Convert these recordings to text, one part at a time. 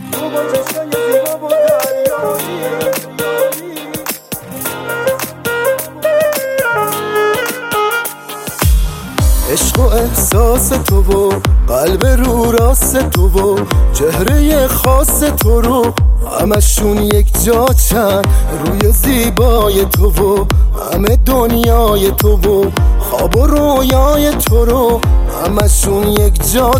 تو با چشای زیبا و دریایی عشق و احساس تو و قلب رو راست تو و چهره خاص تو رو همشون یک جا چند روی زیبای تو و همه دنیای تو و خواب و رویای تو رو همشون یک جا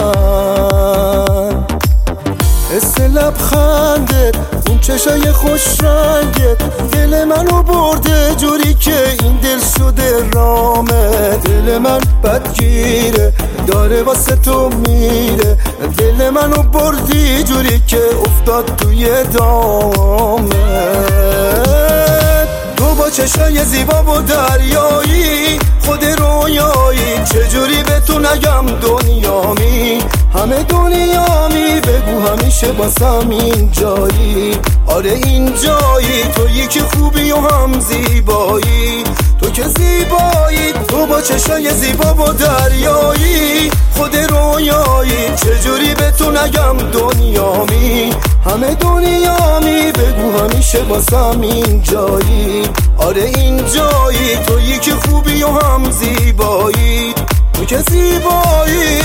چند حس لبخندت اون چشای خوش رنگت دل منو برده جوری که این دل شده رامه دل من بدگیره داره واسه تو میره دل منو بردی جوری که افتاد توی دامه تو با چشای زیبا و دریایی خود رویایی چجوری به تو نگم دنیامی همه دنیامی بگو همیشه باسم این جایی آره این جایی تویی که خوبی و هم زیبایی تو که زیبایی تو با چشای زیبا و دریایی خود رویایی چجوری به تو نگم دنیامی همه دنیامی بگو همیشه باسم این جایی آره این جایی تویی که خوبی و هم زیبایی تو که زیبایی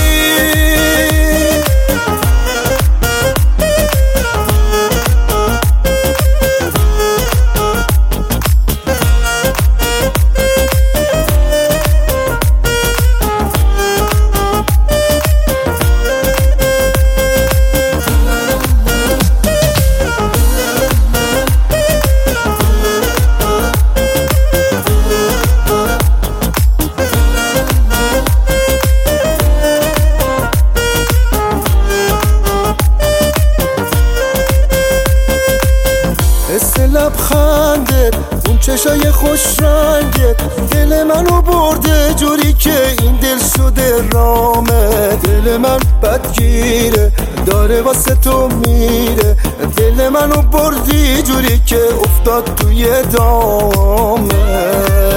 حس لبخندت اون چشای خوش رنگت دل منو برده جوری که این دل شده رامه دل من بدگیره داره واسه تو میره دل منو بردی جوری که افتاد توی دامه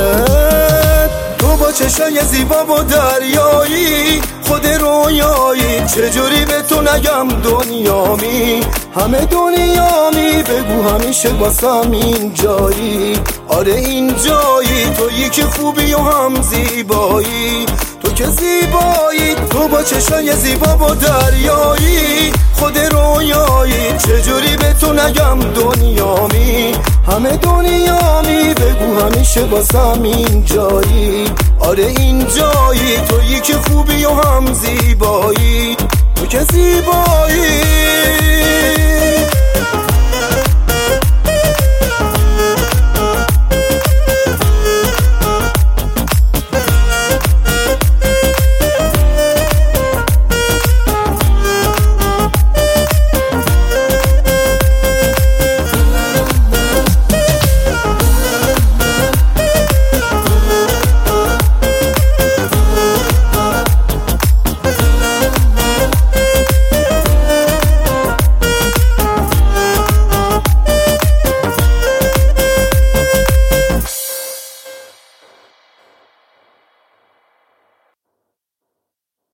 تو با چشای زیبا و دریایی خود رویایی چجوری به تو نگم دنیامی همه دنیامی بگو همیشه باسم این جایی آره این جایی تویی که خوبی و هم زیبایی تو که زیبایی تو با چشای زیبا و دریایی خود رویایی چجوری به تو نگم دنیامی همه دنیامی بگو همیشه باسم این جایی آره این جایی تویی که خوبی و هم زیبایی تو که زیبایی